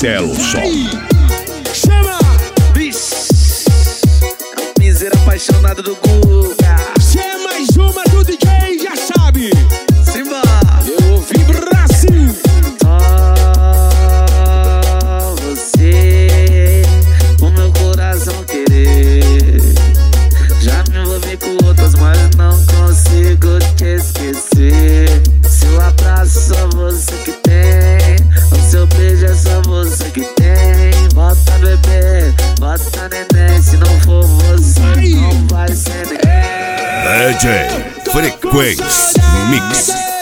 Marcelo Sol. Chama! Miseira apaixonado do Guga. Cê é mais uma do DJ, já sabe. Simba! Eu ouvi Brasil. Só você, o meu coração querer. Já me envolvi com outras, mas não consigo te esquecer. Seu abraço só você que tem, o seu beijo é só você que tem. Bota bebê, bota neném, se não for você não vai ser ninguém. DJ Frequência Mix.